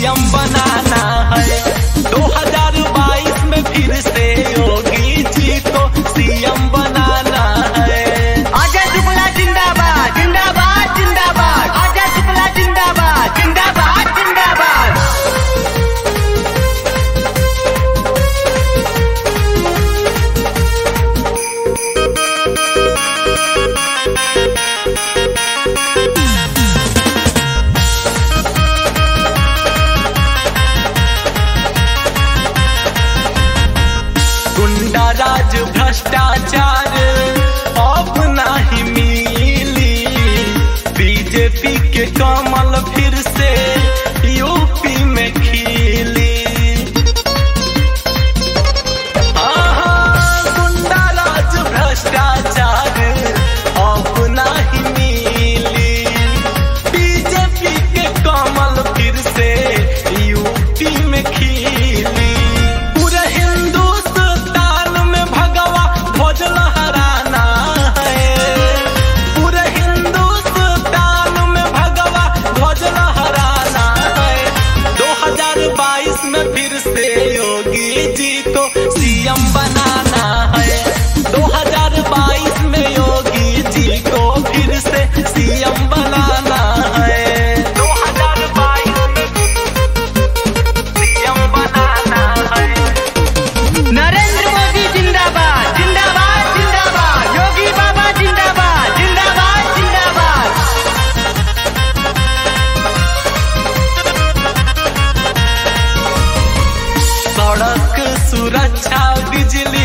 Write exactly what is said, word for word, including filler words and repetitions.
CM बनाना है। दो हज़ार बाईस में फिर से योगी जी को सीएम बनाना है। अजय शुक्ला जिंदाबाद जिंदाबाद जिंदाबाद, अजय शुक्ला जिंदाबाद जिंदाबाद जिंदाबाद। गुंडा राज भ्रष्टाचार अब नहीं मिली, बीजेपी के कमल फिर से यूपी में खिली। हाँ, गुंडा राज भ्रष्टाचार अब नहीं मिली, बीजेपी के कमल फिर से यूपी में खिली। पूरे हिंदुस्तान में भगवा ध्वज लहराना है, पूरे हिंदुस्तान में भगवा ध्वज लहराना है। दो हज़ार बाईस में फिर से योगी जी को सीएम बनाना है। दो हज़ार बाईस में योगी जी को फिर से सीएम बनाना है। दो हज़ार बाईस में सीएम बनाना है। नरेंद्र मोदी जिंदाबाद जिंदाबाद जिंदाबाद, योगी बाबा जिंदाबाद जिंदाबाद जिंदाबाद। सड़क सुरक्षा, बिजली